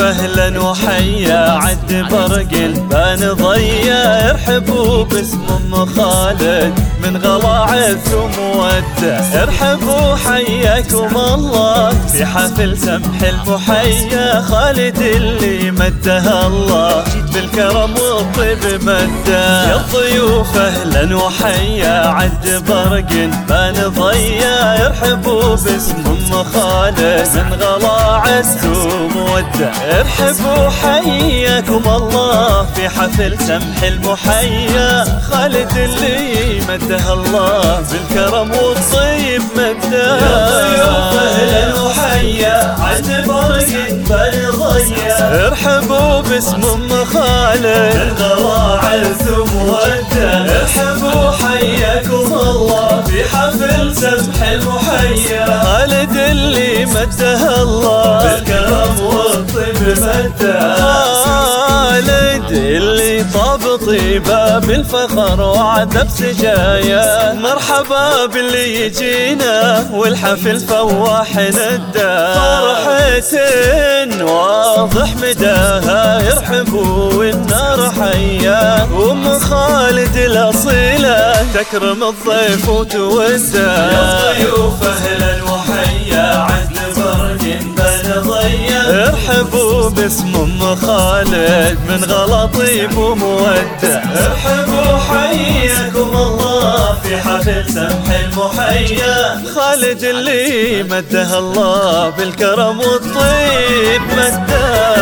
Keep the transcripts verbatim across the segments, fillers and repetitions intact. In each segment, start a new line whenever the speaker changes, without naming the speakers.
اهلا وحيا عد برقل بان ضيا ارحبوا باسم ام خالد من غلاعث ومودة. ارحبوا حياكم الله في حفل سمح المحيا خالد اللي مده الله بالكرم والطيب مده. يا الضيوف اهلا وحيا عد برقل بان ضيا ارحبوا باسم ام خالد من غلاعث ومودة. ارحبوا حياكم الله في حفل سمح المحيا خالد اللي مده الله بالكرم والطيب مده. يا ضيوف اهلا وحيا عد برقل بان ضيا ارحبوا باسم ام خالد من غلاعث ومودة. ارحبوا حياكم الله في حفل سمح المحيا خالد اللي مده الله بالكرم والطيب مده. خالد اللي طاب طيبه بالفخر وعد بسجايا مرحبا باللي يجينا والحفل فواح نده. فرحة واضح مداها يرحبوا والنار حيا وام خالد الاصيله تكرم الضيف وتوده. يا ضيوف اهلا وحيا عد برقل بان ضيا ارحبوا باسم ام خالد من غلا طيب وموده. ارحبوا حياكم الله في حفل سمح المحيا خالد اللي مده الله بالكرم والطيب مده.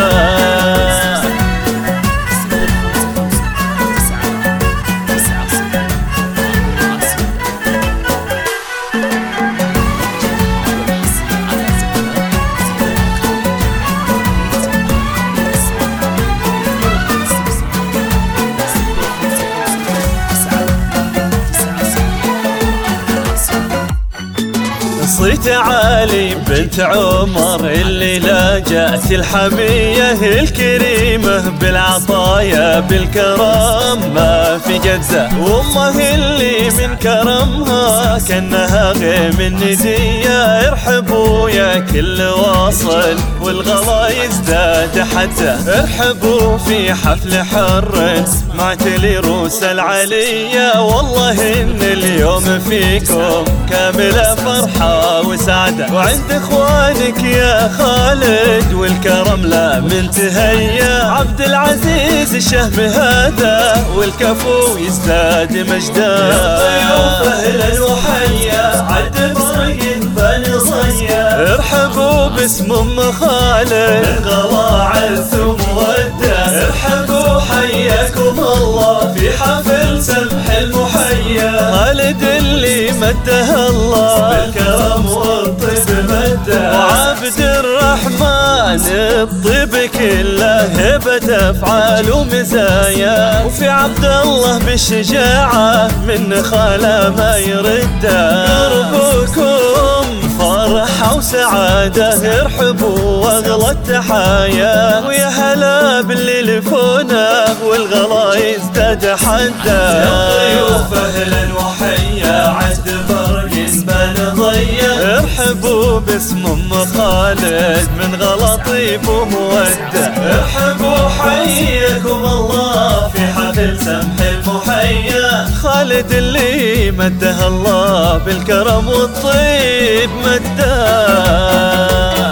صيت عالي بنت عمر اللي لاجأت الحمية الكريمة بالعطايا بالكرم ما في جزة. وامه اللي من كرمها كأنها غيم الندية. ارحبوا يا كل واصل والغلا يزداد حتى. ارحبوا في حفل حر مع تلي روس العلية والله ان اليوم فيكم كاملة فرحة وسعادة. وعند اخوانك يا خالد والكرم لا من تهيا عبد العزيز الشهم هذا والكفو يزداد مجدا. يا ضيوف اهلا وحيا عد برقل بان ضيا ارحبوا باسم ام خالد من غلاعث ومودة. ارحبوا حياكم الله في حفل سمح المحيا خالد اللي مده الله بالكرم والطيب مده. وعبد الرحمن الطيب كله هبة افعال ومزايا وفي عبد الله بالشجاعة من خاله ما يرده. قربكم فرحة وسعادة ارحبوا واغلى التحايا ويا هلا باللي لفونا والغلا يزداد حده. يا ضيوف اهلا وحيا عد برقل بان ضيا ارحبوا باسم ام خالد من غلا طيب وموده. ارحبوا حياكم الله في حفل سمح المحيا خالد اللي مده الله بالكرم والطيب مده.